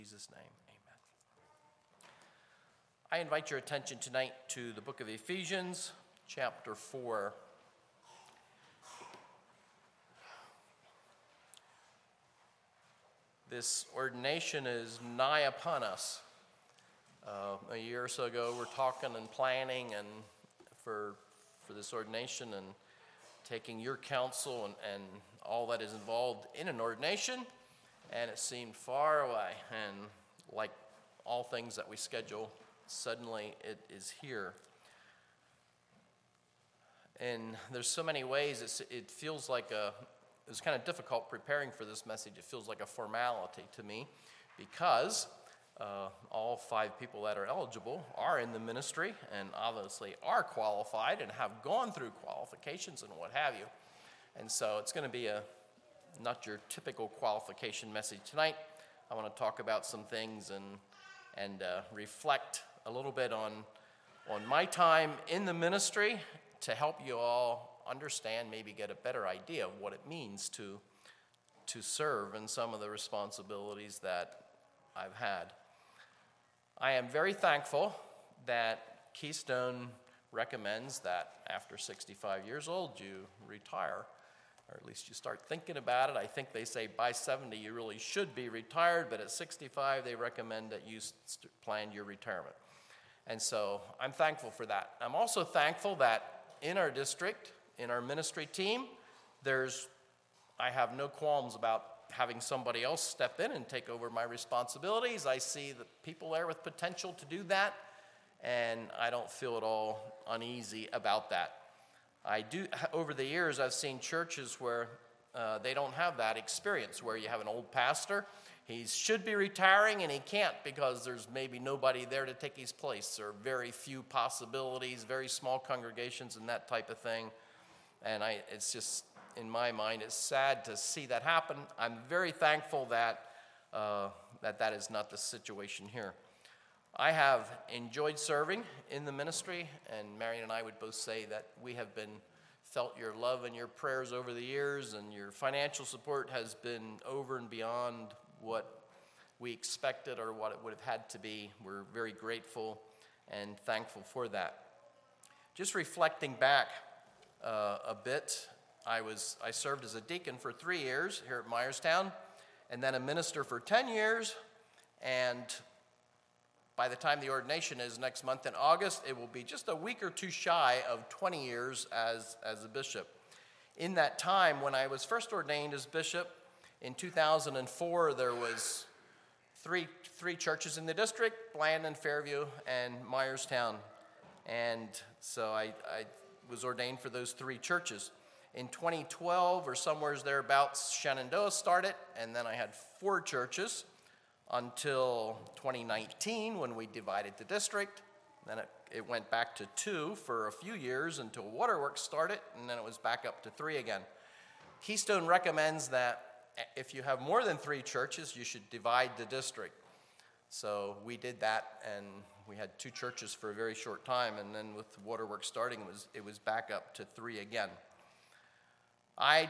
In Jesus' name, amen. I invite your attention tonight to the book of Ephesians, chapter 4. This ordination is nigh upon us. A year or so ago, we're talking and planning and for this ordination and taking your counsel and all that is involved in an ordination, and it seemed far away. And like all things that we schedule, suddenly it is here. And there's so many ways it feels like it was kind of difficult preparing for this message. It feels like a formality to me because all 5 people that are eligible are in the ministry and obviously are qualified and have gone through qualifications and what have you. And so it's going to be not your typical qualification message tonight. I want to talk about some things and reflect a little bit on my time in the ministry to help you all understand, maybe get a better idea of what it means to serve and some of the responsibilities that I've had. I am very thankful that Keystone recommends that after 65 years old you retire, or at least you start thinking about it. I think they say by 70 you really should be retired, but at 65 they recommend that you plan your retirement. And so I'm thankful for that. I'm also thankful that in our district, in our ministry team, I have no qualms about having somebody else step in and take over my responsibilities. I see the people there with potential to do that, and I don't feel at all uneasy about that. Over the years, I've seen churches where they don't have that experience, where you have an old pastor, he should be retiring and he can't because there's maybe nobody there to take his place, or very few possibilities, very small congregations and that type of thing. And it's just, in my mind, it's sad to see that happen. I'm very thankful that that is not the situation here. I have enjoyed serving in the ministry, and Marion and I would both say that we have felt your love and your prayers over the years, and your financial support has been over and beyond what we expected or what it would have had to be. We're very grateful and thankful for that. Just reflecting back a bit, I served as a deacon for 3 years here at Myerstown, and then a minister for 10 years, and by the time the ordination is next month in August, it will be just a week or two shy of 20 years as a bishop. In that time, when I was first ordained as bishop in 2004, there was three churches in the district: Blandon, Fairview, and Myerstown. And so I was ordained for those 3 churches. In 2012 or somewhere thereabouts, Shenandoah started, and then I had 4 churches until 2019 when we divided the district. Then it went back to 2 for a few years until Waterworks started, and then it was back up to 3 again. Keystone recommends that if you have more than 3 churches, you should divide the district. So we did that, and we had 2 churches for a very short time, and then with Waterworks starting, it was back up to 3 again. I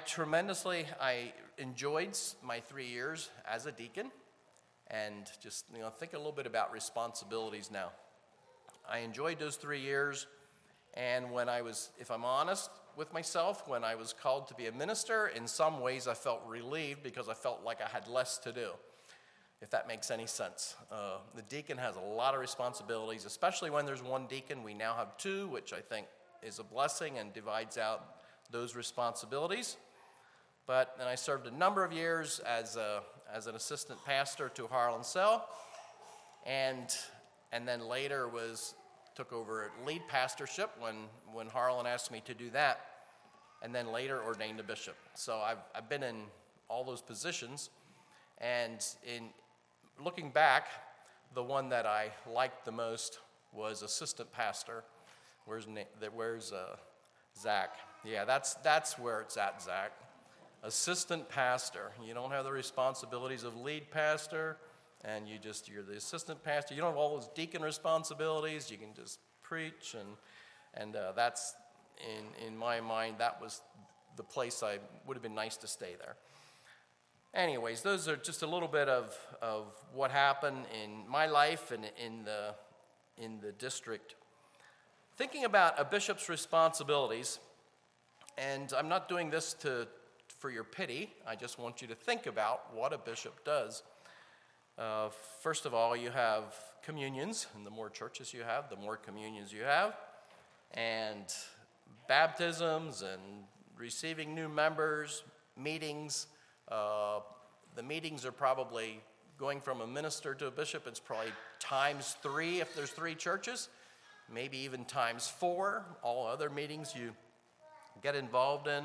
enjoyed my 3 years as a deacon, and just think a little bit about responsibilities now. I enjoyed those 3 years, and if I'm honest with myself, when I was called to be a minister, in some ways I felt relieved because I felt like I had less to do, if that makes any sense. The deacon has a lot of responsibilities, especially when there's 1 deacon. We now have 2, which I think is a blessing and divides out those responsibilities. But then I served a number of years as an assistant pastor to Harlan Sell, and then later took over lead pastorship when Harlan asked me to do that, and then later ordained a bishop. So I've been in all those positions, and in looking back, the one that I liked the most was assistant pastor. Where's Zach? Yeah, that's where it's at, Zach. Assistant pastor. You don't have the responsibilities of lead pastor, and you're the assistant pastor. You don't have all those deacon responsibilities. You can just preach, and that's in my mind, that was the place would have been nice to stay there. Anyways, those are just a little bit of what happened in my life and in the district. Thinking about a bishop's responsibilities, and I'm not doing this for your pity. I just want you to think about what a bishop does. First of all, you have communions, and the more churches you have, the more communions you have, and baptisms and receiving new members, meetings. The meetings are probably going from a minister to a bishop. It's probably times 3 if there's 3 churches, maybe even times 4. All other meetings you get involved in.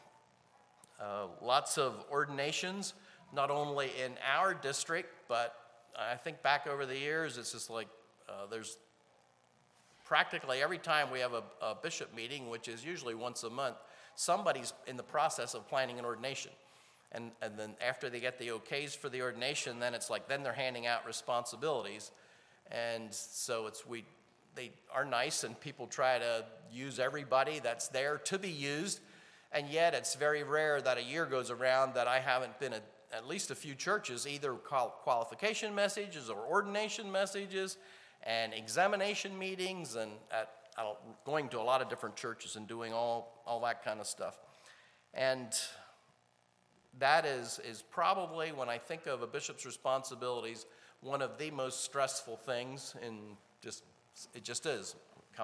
Lots of ordinations, not only in our district, but I think back over the years, it's just like there's practically every time we have a bishop meeting, which is usually once a month, somebody's in the process of planning an ordination. And then after they get the okays for the ordination, then it's like, then they're handing out responsibilities. And so they are nice, and people try to use everybody that's there to be used. And yet it's very rare that a year goes around that I haven't been at least a few churches, either qualification messages or ordination messages and examination meetings, and going to a lot of different churches and doing all that kind of stuff. And that is probably, when I think of a bishop's responsibilities, one of the most stressful things it just is.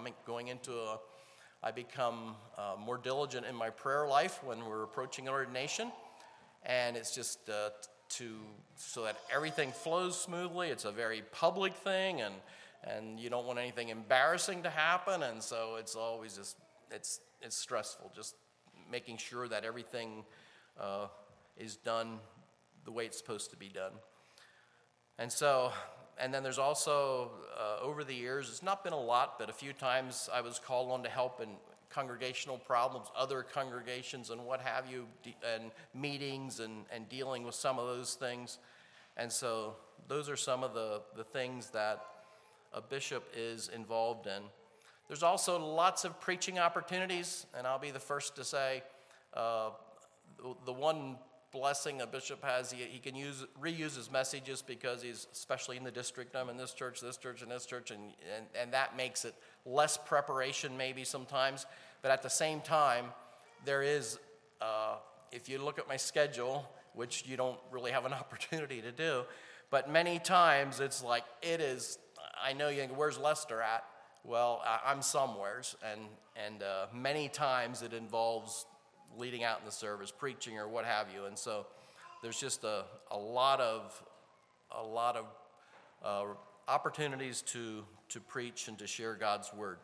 I become more diligent in my prayer life when we're approaching an ordination, and it's just so that everything flows smoothly. It's a very public thing, and you don't want anything embarrassing to happen, and so it's always just, it's stressful, just making sure that everything is done the way it's supposed to be done. And then there's also, over the years, it's not been a lot, but a few times I was called on to help in congregational problems, other congregations and what have you, and meetings and dealing with some of those things. And so those are some of the things that a bishop is involved in. There's also lots of preaching opportunities, and I'll be the first to say the one blessing a bishop has, he can reuse his messages because he's, especially in the district, I'm in this church, and this church, and that makes it less preparation maybe sometimes. But at the same time, there is, if you look at my schedule, which you don't really have an opportunity to do, but many times it's like, I know you think, where's Lester at? Well, I'm somewheres, and many times it involves leading out in the service, preaching or what have you, and so there's just a lot of opportunities to preach and to share God's word.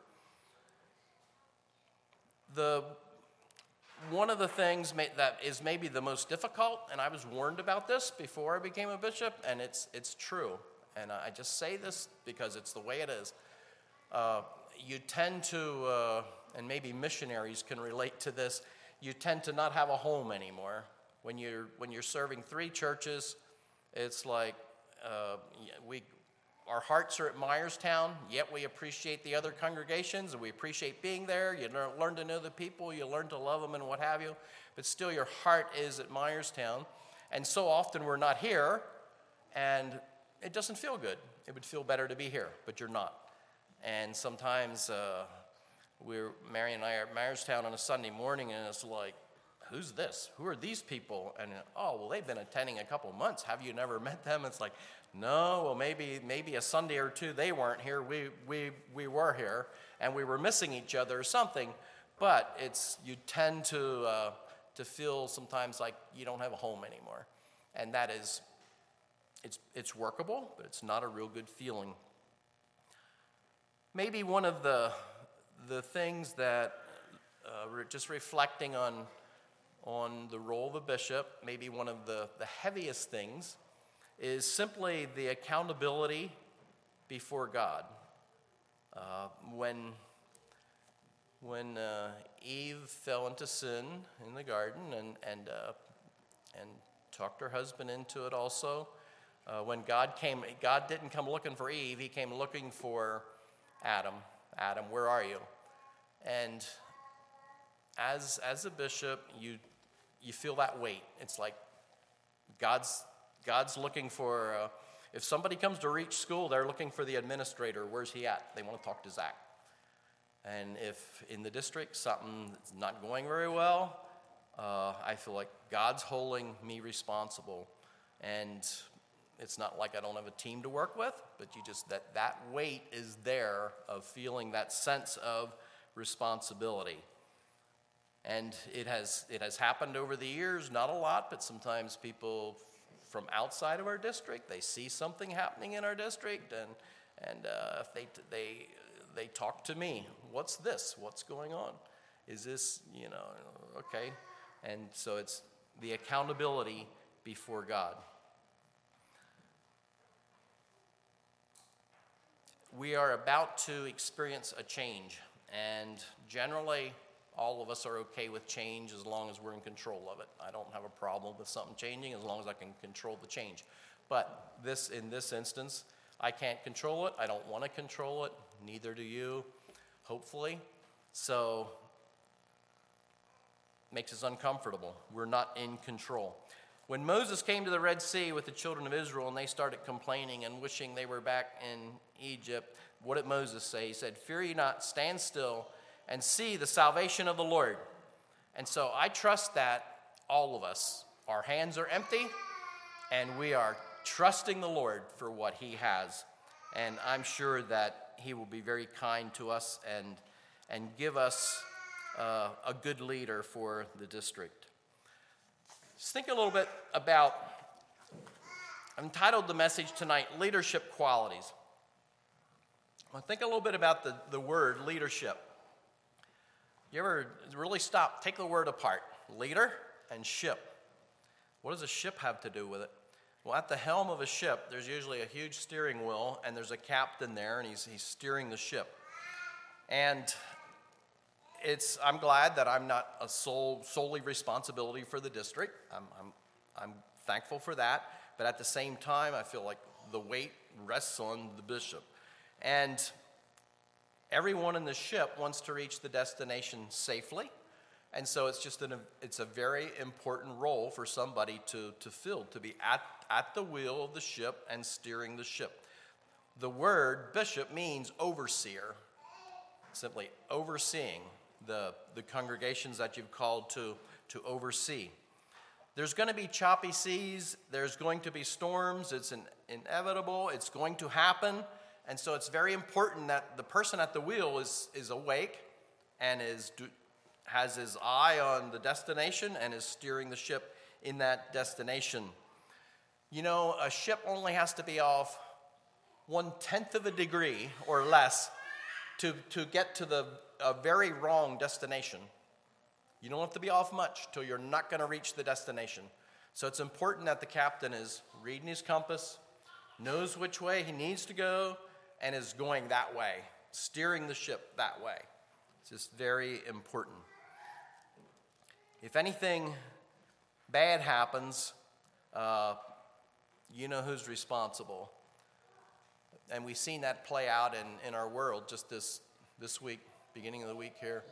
One of the things that is maybe the most difficult, and I was warned about this before I became a bishop, and it's true, and I just say this because it's the way it is. You tend to, and maybe missionaries can relate to this, you tend to not have a home anymore. When you're serving 3 churches, it's like our hearts are at Myerstown, yet we appreciate the other congregations, and we appreciate being there. You learn to know the people, you learn to love them and what have you, but still your heart is at Myerstown. And so often we're not here, and it doesn't feel good. It would feel better to be here, but you're not. And sometimes Mary and I are at Myerstown on a Sunday morning, and it's like, who's this? Who are these people? And well, they've been attending a couple months. Have you never met them? It's like, no, well, maybe a Sunday or two they weren't here. We were here, and we were missing each other or something. But you tend to feel sometimes like you don't have a home anymore, and that is, it's workable, but it's not a real good feeling. Maybe one of the things that just reflecting on the role of a bishop, maybe one of the heaviest things is simply the accountability before God. When Eve fell into sin in the garden and talked her husband into it also, when God didn't come looking for Eve, he came looking for Adam. Adam, where are you? And as a bishop, you feel that weight. It's like God's looking for, if somebody comes to Reach School, they're looking for the administrator. Where's he at? They want to talk to Zach. And if in the district something's not going very well, I feel like God's holding me responsible. And it's not like I don't have a team to work with, but you just, that weight is there of feeling that sense of responsibility. And it has happened over the years, not a lot, but sometimes people from outside of our district, they see something happening in our district, and if they talk to me, what's this? What's going on? Is this, okay? And so it's the accountability before God. We are about to experience a change, and generally, all of us are okay with change as long as we're in control of it. I don't have a problem with something changing as long as I can control the change. But in this instance, I can't control it. I don't want to control it. Neither do you, hopefully. So it makes us uncomfortable. We're not in control. When Moses came to the Red Sea with the children of Israel and they started complaining and wishing they were back in Egypt, what did Moses say? He said, "Fear ye not, stand still, and see the salvation of the Lord." And so I trust that all of us, our hands are empty, and we are trusting the Lord for what he has. And I'm sure that he will be very kind to us and give us a good leader for the district. Just think a little bit about, I've entitled the message tonight, Leadership Qualities. I think a little bit about the word leadership. You ever really stop, take the word apart, leader and ship. What does a ship have to do with it? Well, at the helm of a ship, there's usually a huge steering wheel, and there's a captain there, and he's steering the ship. And I'm glad that I'm not a solely responsibility for the district. I'm thankful for that, but at the same time, I feel like the weight rests on the bishop. And everyone in the ship wants to reach the destination safely, and so it's a very important role for somebody to fill, to be at the wheel of the ship and steering the ship. The word bishop means overseer, simply overseeing the congregations that you've called to oversee. There's going to be choppy seas, there's going to be storms, it's inevitable, it's going to happen. And so it's very important that the person at the wheel is awake and has his eye on the destination and is steering the ship in that destination. A ship only has to be off 1/10 of a degree or less to get to a very wrong destination. You don't have to be off much till you're not going to reach the destination. So it's important that the captain is reading his compass, knows which way he needs to go, and is going that way, steering the ship that way. It's just very important. If anything bad happens, you know who's responsible. And we've seen that play out in our world just this week, beginning of the week here,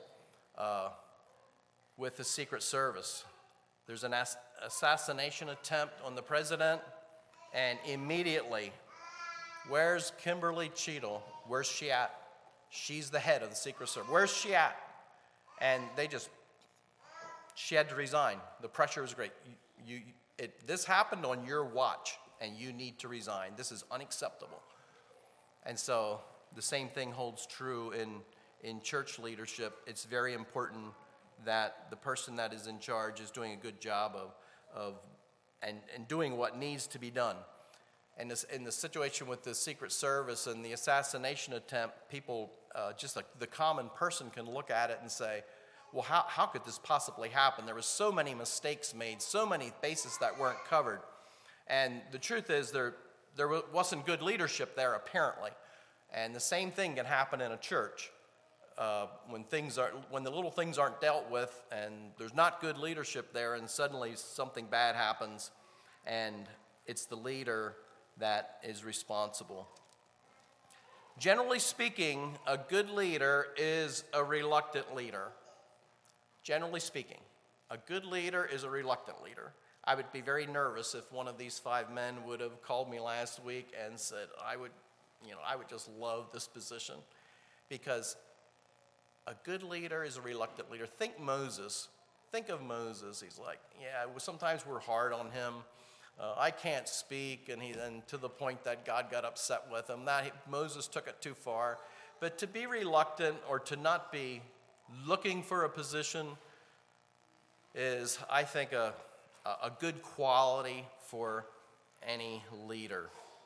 with the Secret Service. There's an assassination attempt on the president, and immediately, where's Kimberly Cheadle? Where's she at? She's the head of the Secret Service. Where's she at? And she had to resign. The pressure was great. This happened on your watch, and you need to resign. This is unacceptable. And so the same thing holds true in church leadership. It's very important that the person that is in charge is doing a good job of doing what needs to be done. And in the situation with the Secret Service and the assassination attempt, people, just like the common person, can look at it and say, well, how could this possibly happen? There were so many mistakes made, so many bases that weren't covered. And the truth is there wasn't good leadership there, apparently. And the same thing can happen in a church. When the little things aren't dealt with and there's not good leadership there, and suddenly something bad happens, and it's the leader that is responsible. Generally speaking, a good leader is a reluctant leader. Generally speaking, a good leader is a reluctant leader. I would be very nervous if one of these 5 men would have called me last week and said, I would just love this position. Because a good leader is a reluctant leader. Think Moses. Think of Moses. He's like, yeah, sometimes we're hard on him. I can't speak, and to the point that God got upset with him. Moses took it too far. But to be reluctant or to not be looking for a position is, I think, a good quality for any leader.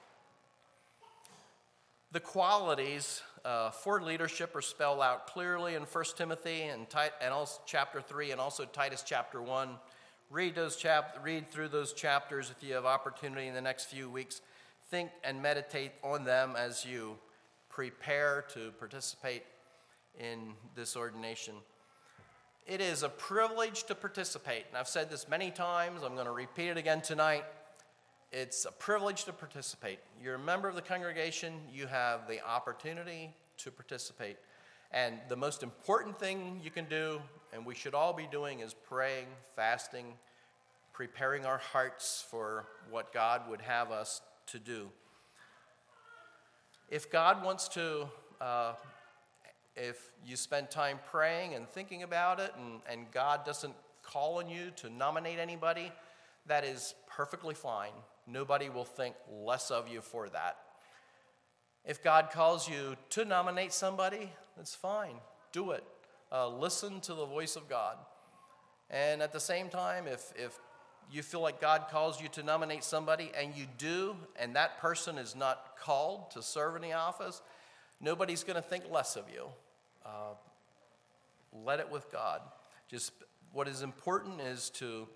The qualities for leadership are spelled out clearly in 1 Timothy and also chapter 3 and also Titus chapter 1. Read through those chapters if you have opportunity in the next few weeks. Think and meditate on them as you prepare to participate in this ordination. It is a privilege to participate, and I've said this many times. I'm going to repeat it again tonight. It's a privilege to participate. You're a member of the congregation. You have the opportunity to participate. And the most important thing you can do, and we should all be doing, is praying, fasting, preparing our hearts for what God would have us to do. If God wants to, if you spend time praying and thinking about it, and God doesn't call on you to nominate anybody, that is perfectly fine. Nobody will think less of you for that. If God calls you to nominate somebody, that's fine. Do it. Listen to the voice of God. And at the same time, if you feel like God calls you to nominate somebody and you do, and that person is not called to serve in the office, nobody's going to think less of you. Let it with God. Just what is important is to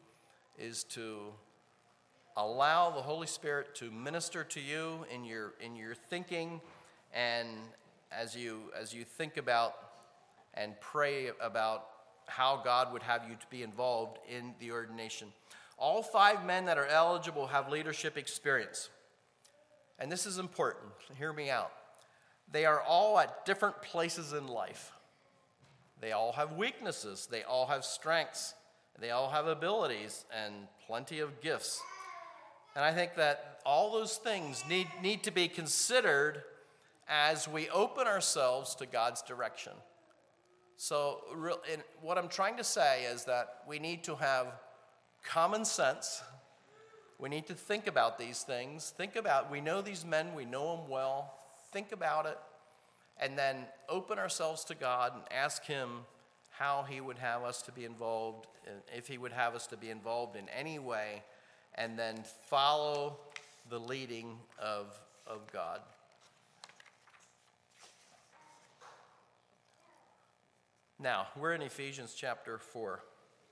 allow the Holy Spirit to minister to you in your thinking, and as you think about and pray about how God would have you to be involved in the ordination. All 5 men that are eligible have leadership experience. And this is important. Hear me out. They are all at different places in life. They all have weaknesses. They all have strengths. They all have abilities and plenty of gifts. And I think that all those things need to be considered as we open ourselves to God's direction. So what I'm trying to say is that we need to have common sense. We need to think about these things. We know these men, we know them well. Think about it, and then open ourselves to God and ask Him how He would have us to be involved, if He would have us to be involved in any way, and then follow the leading of God. Now, we're in Ephesians chapter 4.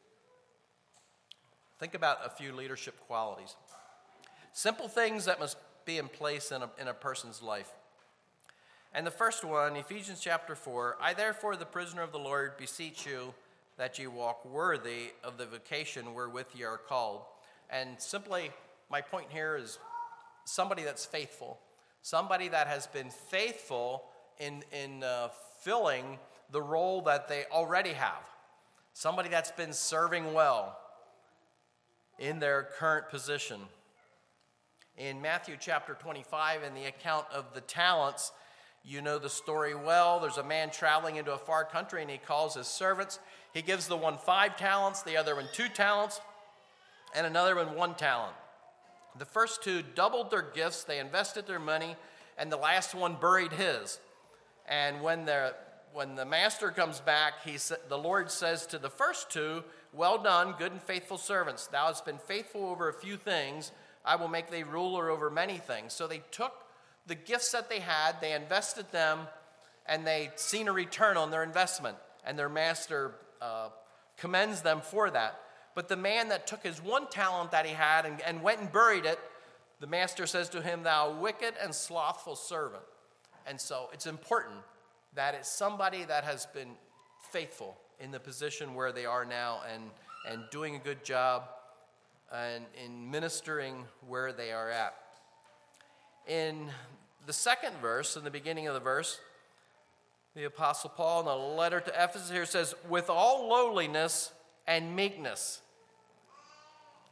Think about a few leadership qualities. Simple things that must be in place in a person's life. And the first one, Ephesians chapter 4, I therefore, the prisoner of the Lord, beseech you that you walk worthy of the vocation wherewith ye are called. And simply, my point here is somebody that's faithful. Somebody that has been faithful in filling the role that they already have. Somebody that's been serving well in their current position. In Matthew chapter 25, in the account of the talents, you know the story well. There's a man traveling into a far country, and he calls his servants. He gives the one 5 talents, the other one 2 talents, and another one 1 talent. The first 2 doubled their gifts. They invested their money, and the last one buried his. And when the master comes back, the Lord says to the first 2, well done, good and faithful servants. Thou hast been faithful over a few things. I will make thee ruler over many things. So they took the gifts that they had, they invested them, and they seen a return on their investment. And their master commends them for that. But the man that took his 1 talent that he had and went and buried it, the master says to him, thou wicked and slothful servant. And so it's important that it's somebody that has been faithful in the position where they are now and doing a good job and in ministering where they are at. In the second verse, in the beginning of the verse, the Apostle Paul in the letter to Ephesus here says, with all lowliness and meekness.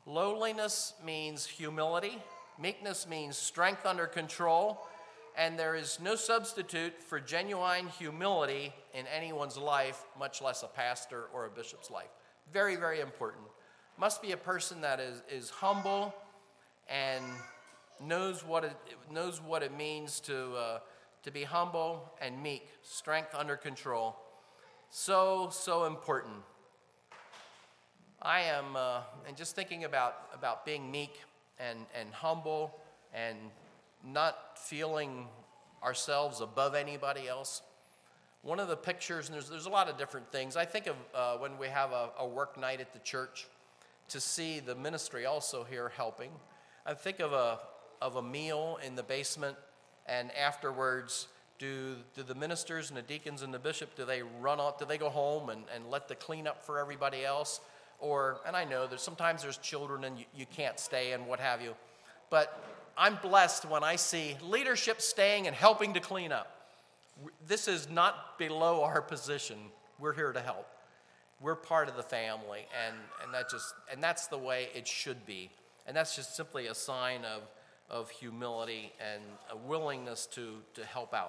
Lowliness means humility. Meekness means strength under control. And there is no substitute for genuine humility in anyone's life, much less a pastor or a bishop's life. Very, very important. Must be a person that is humble and knows what it means to be humble and meek, strength under control. So important. I am, and just thinking about being meek and humble and not feeling ourselves above anybody else. One of the pictures, and there's a lot of different things. I think of when we have a work night at the church, to see the ministry also here helping. I think of a meal in the basement, and afterwards, do the ministers and the deacons and the bishop, do they run off, do they go home and let the cleanup for everybody else? Or, and I know sometimes there's children and you can't stay and what have you, but I'm blessed when I see leadership staying and helping to clean up. This is not below our position. We're here to help. We're part of the family, and that's the way it should be. And that's just simply a sign of humility and a willingness to help out.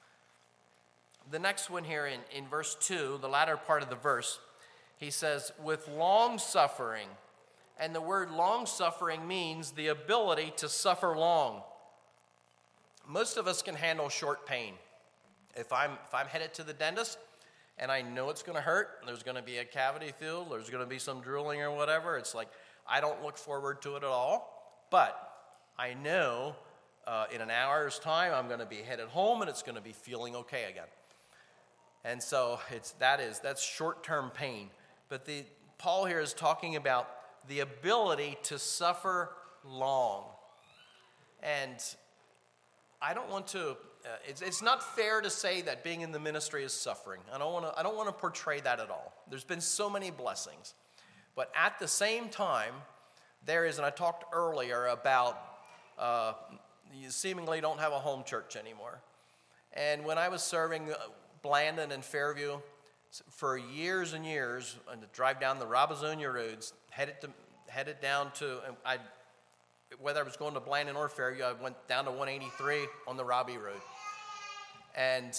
The next one here in verse 2, the latter part of the verse, he says, with long suffering. And the word long suffering means the ability to suffer long. Most of us can handle short pain. If I'm headed to the dentist and I know it's going to hurt, there's going to be a cavity filled, there's going to be some drooling or whatever, it's like I don't look forward to it at all. But I know in an hour's time I'm going to be headed home and it's going to be feeling okay again. And so that's short-term pain. But Paul here is talking about the ability to suffer long. And I don't want to, it's not fair to say that being in the ministry is suffering. I don't want to portray that at all. There's been so many blessings. But at the same time, there is, and I talked earlier about you seemingly don't have a home church anymore. And when I was serving Blandon and Fairview for years and years, and to drive down the Robizonia roads, headed down to, whether I was going to Blandon or Fairview, I went down to 183 on the Robbie Road. And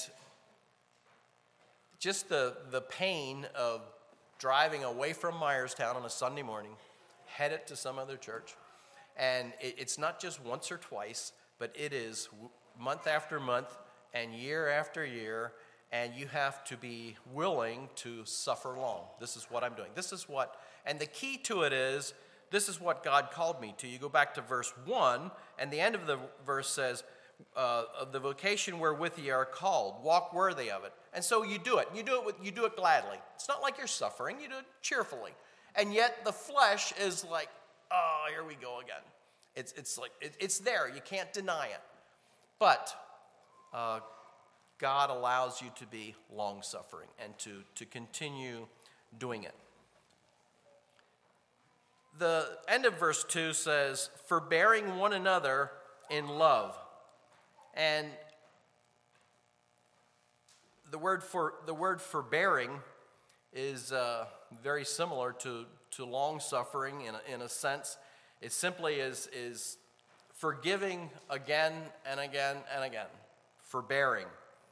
just the pain of driving away from Myerstown on a Sunday morning, headed to some other church. And it's not just once or twice, but it is month after month and year after year, and you have to be willing to suffer long. This is what I'm doing. And the key to it is, this is what God called me to. You go back to verse 1, and the end of the verse says, of the vocation wherewith ye are called, walk worthy of it. And so you do it. You do it gladly. It's not like you're suffering. You do it cheerfully. And yet the flesh is like, oh, here we go again. It's there. You can't deny it. But God allows you to be long-suffering and to continue doing it. The end of verse 2 says, forbearing one another in love. And the word forbearing is very similar to long-suffering in a sense. It simply is forgiving again and again and again. Forbearing.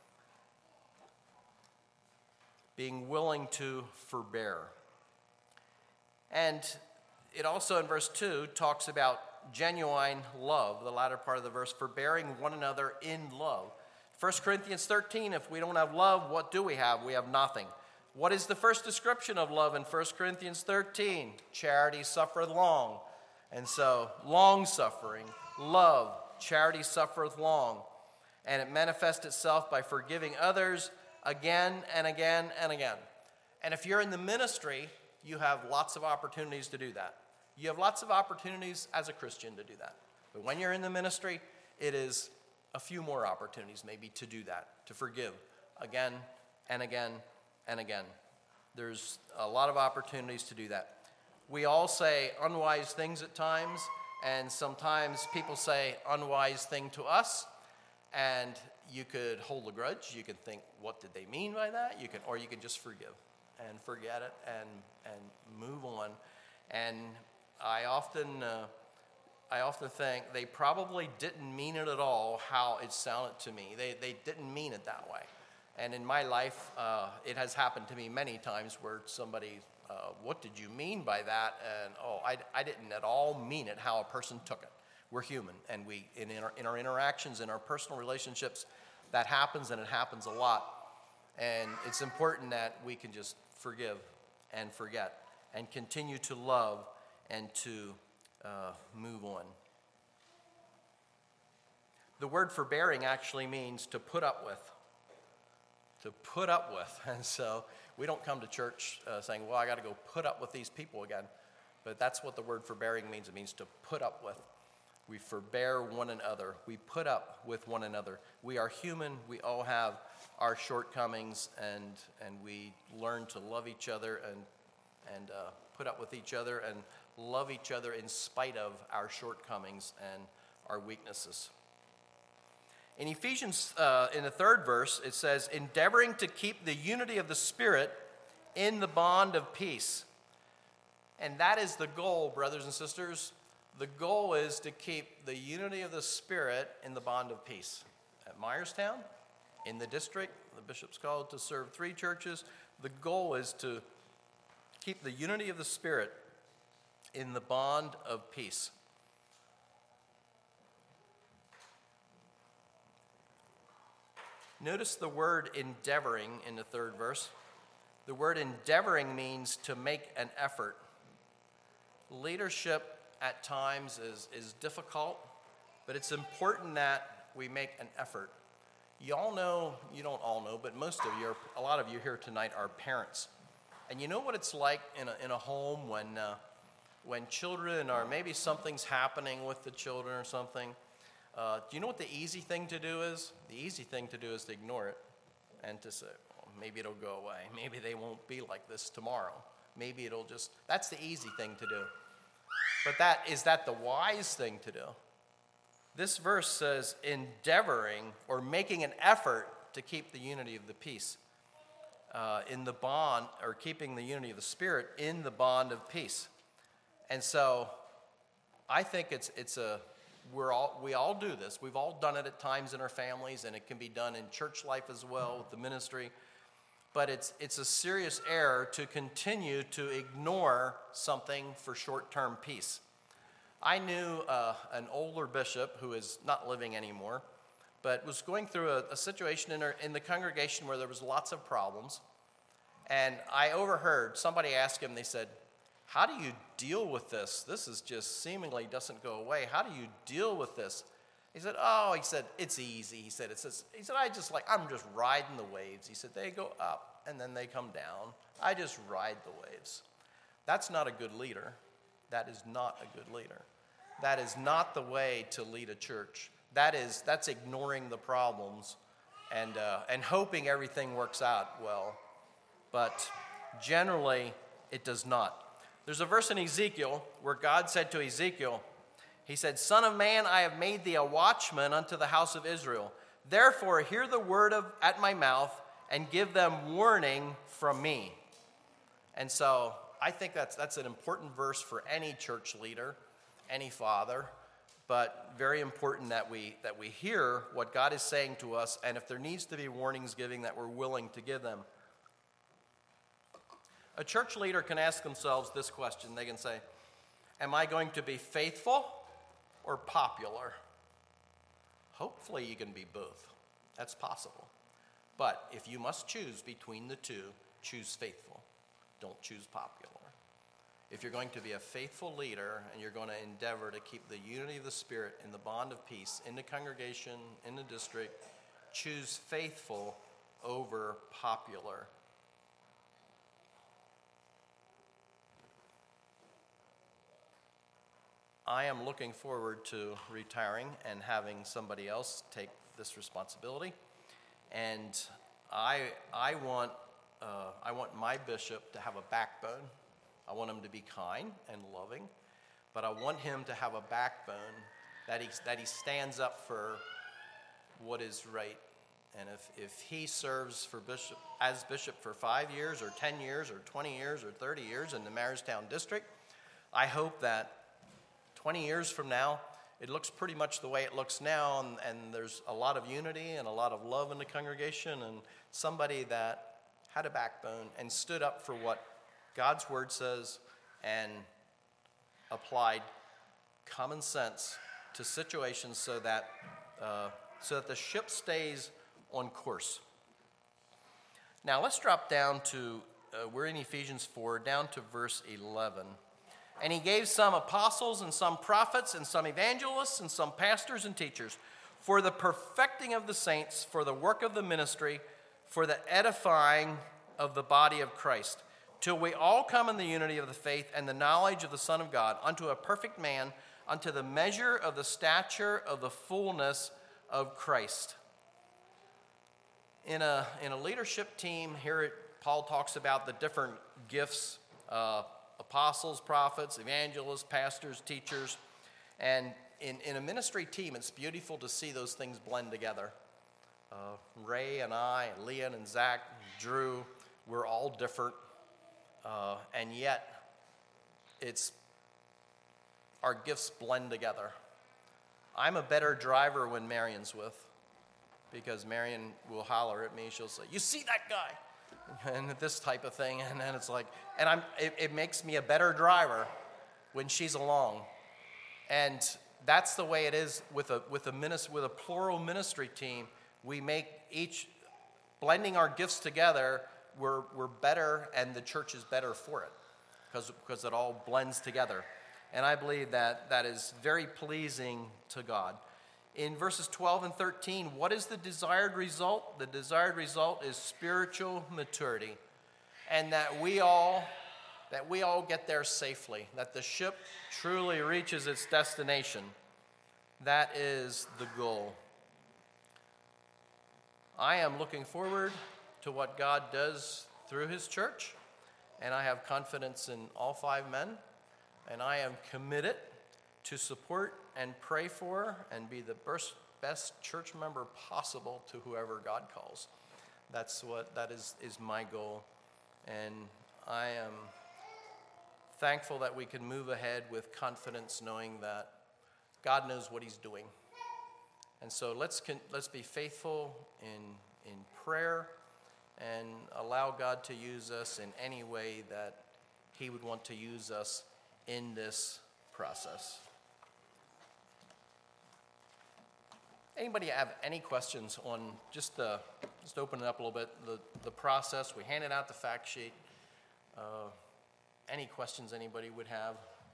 Being willing to forbear. And it also in verse 2 talks about genuine love, the latter part of the verse, forbearing one another in love. 1 Corinthians 13, if we don't have love, what do we have? We have nothing. What is the first description of love in 1 Corinthians 13? Charity suffereth long. And so, long-suffering, love, charity suffereth long. And it manifests itself by forgiving others again and again and again. And if you're in the ministry, you have lots of opportunities to do that. You have lots of opportunities as a Christian to do that. But when you're in the ministry, it is a few more opportunities maybe to do that, to forgive again and again and again. There's a lot of opportunities to do that. We all say unwise things at times, and sometimes people say unwise thing to us, and you could hold a grudge. You could think, what did they mean by that? Or you can just forgive and forget it and move on. And I often think they probably didn't mean it at all how it sounded to me. They didn't mean it that way. And in my life, it has happened to me many times where somebody, what did you mean by that? And I didn't at all mean it how a person took it. We're human, and in our interactions, in our personal relationships, that happens, and it happens a lot. And it's important that we can just forgive and forget and continue to love and to move on. The word forbearing actually means to put up with. To put up with. And so we don't come to church saying, well, I got to go put up with these people again. But that's what the word forbearing means. It means to put up with. We forbear one another. We put up with one another. We are human. We all have our shortcomings, and we learn to love each other and put up with each other and love each other in spite of our shortcomings and our weaknesses. In Ephesians, in the 3rd verse, it says, endeavoring to keep the unity of the Spirit in the bond of peace. And that is the goal, brothers and sisters. The goal is to keep the unity of the Spirit in the bond of peace. At Myerstown, in the district, the bishop's called to serve 3 churches. The goal is to keep the unity of the Spirit in the bond of peace. Notice the word endeavoring in the 3rd verse. The word endeavoring means to make an effort. Leadership at times is difficult, but it's important that we make an effort. You all know, you don't all know, but most of you, a lot of you here tonight are parents. And you know what it's like in a home when children, or maybe something's happening with the children or something. Do you know what the easy thing to do is? The easy thing to do is to ignore it and to say, well, maybe it'll go away. Maybe they won't be like this tomorrow. Maybe it'll just, that's the easy thing to do. But is that the wise thing to do? This verse says endeavoring or making an effort to keep the unity of the peace in the bond, or keeping the unity of the Spirit in the bond of peace. And so I think we all do this. We've all done it at times in our families, and it can be done in church life as well with the ministry. But it's a serious error to continue to ignore something for short-term peace. I knew an older bishop who is not living anymore, but was going through a situation in the congregation where there was lots of problems. And I overheard somebody ask him, they said, how do you deal with this? This is just seemingly doesn't go away. How do you deal with this? He said, it's easy. He said, I'm just riding the waves. He said, they go up and then they come down. I just ride the waves. That's not a good leader. That is not a good leader. That is not the way to lead a church. That's ignoring the problems and hoping everything works out well. But generally, it does not. There's a verse in Ezekiel where God said to Ezekiel, he said, Son of man, I have made thee a watchman unto the house of Israel. Therefore, hear the word at my mouth and give them warning from me. And so I think that's an important verse for any church leader, any father, but very important that we hear what God is saying to us, and if there needs to be warnings given, that we're willing to give them. A church leader can ask themselves this question. They can say, am I going to be faithful or popular? Hopefully you can be both. That's possible. But if you must choose between the two, choose faithful. Don't choose popular. If you're going to be a faithful leader and you're going to endeavor to keep the unity of the Spirit in the bond of peace in the congregation, in the district, choose faithful over popular. I am looking forward to retiring and having somebody else take this responsibility. And I want my bishop to have a backbone. I want him to be kind and loving, but I want him to have a backbone that he stands up for what is right. And if he serves as bishop for 5 years or 10 years or 20 years or 30 years in the Myerstown district, I hope that 20 years from now, it looks pretty much the way it looks now, and there's a lot of unity and a lot of love in the congregation, and somebody that had a backbone and stood up for what God's word says and applied common sense to situations so that the ship stays on course. Now let's drop down to, we're in Ephesians 4, down to verse 11. And he gave some apostles and some prophets and some evangelists and some pastors and teachers for the perfecting of the saints, for the work of the ministry, for the edifying of the body of Christ, till we all come in the unity of the faith and the knowledge of the Son of God, unto a perfect man, unto the measure of the stature of the fullness of Christ. In a leadership team, here Paul talks about the different gifts, apostles, prophets, evangelists, pastors, teachers. And in a ministry team, it's beautiful to see those things blend together. Ray and I, and Leon and Zach, and Drew, we're all different. And yet, our gifts blend together. I'm a better driver when Marion's with, because Marion will holler at me. She'll say, "You see that guy?" And this type of thing. And then it's like, it makes me a better driver when she's along. And that's the way it is with a plural ministry team. We make each, blending our gifts together, we're better, and the church is better for it, because it all blends together. And I believe that is very pleasing to God. In verses 12 and 13, what is the desired result? The desired result is spiritual maturity, and that we all get there safely, that the ship truly reaches its destination. That is the goal. I am looking forward to what God does through his church, and I have confidence in all 5 men, and I am committed to support and pray for and be the best church member possible to whoever God calls. That is my goal, and I am thankful that we can move ahead with confidence, knowing that God knows what he's doing. And so let's be faithful in prayer and allow God to use us in any way that he would want to use us in this process. Anybody have any questions on just open it up a little bit, the process? We handed out the fact sheet. Any questions anybody would have?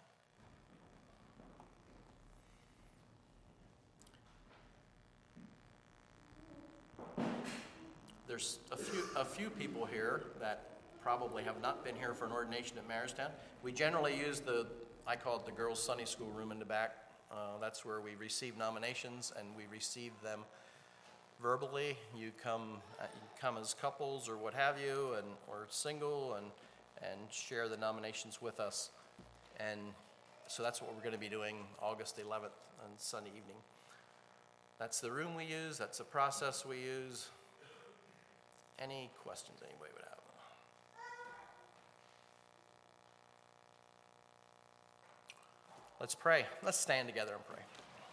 There's a few people here that probably have not been here for an ordination at Mayorstown. We generally use I call it the girls' Sunday school room in the back. That's where we receive nominations, and we receive them verbally. You come as couples or what have you, or single, and share the nominations with us. And so that's what we're going to be doing August 11th on Sunday evening. That's the room we use. That's the process we use. Any questions anybody would have? Let's pray. Let's stand together and pray.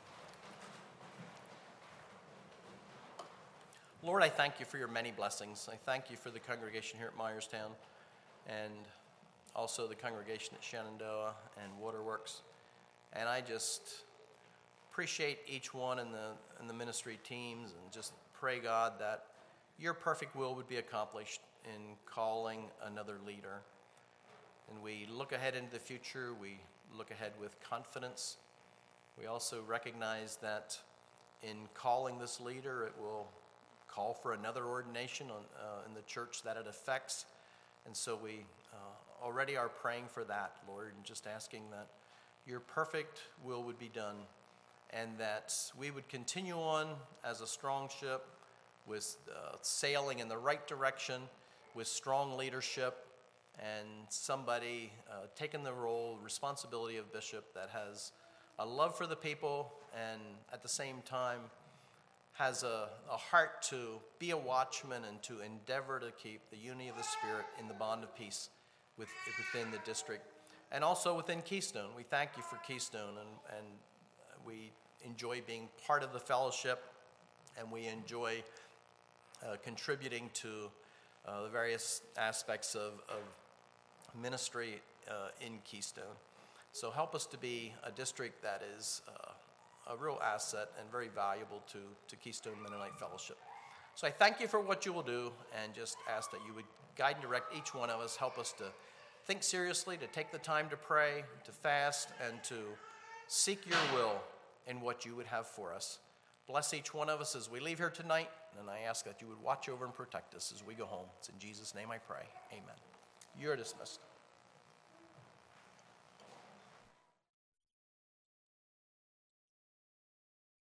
Lord, I thank you for your many blessings. I thank you for the congregation here at Myerstown, and also the congregation at Shenandoah and Waterworks. And I just appreciate each one in the ministry teams, and just pray, God, that your perfect will would be accomplished in calling another leader. And we look ahead into the future. We look ahead with confidence. We also recognize that in calling this leader, it will call for another ordination in the church that it affects. And so we already are praying for that, Lord, and just asking that your perfect will would be done, and that we would continue on as a strong ship with sailing in the right direction, with strong leadership, and somebody taking the responsibility of bishop that has a love for the people, and at the same time has a heart to be a watchman and to endeavor to keep the unity of the Spirit in the bond of peace within the district. and also within Keystone. We thank you for Keystone, and we enjoy being part of the fellowship, and we enjoy contributing to the various aspects of ministry in Keystone. So help us to be a district that is a real asset and very valuable to Keystone Mennonite Fellowship. So I thank you for what you will do, and just ask that you would guide and direct each one of us, help us to think seriously, to take the time to pray, to fast, and to seek your will in what you would have for us. Bless each one of us as we leave here tonight, and I ask that you would watch over and protect us as we go home. It's in Jesus' name I pray. Amen. You're dismissed.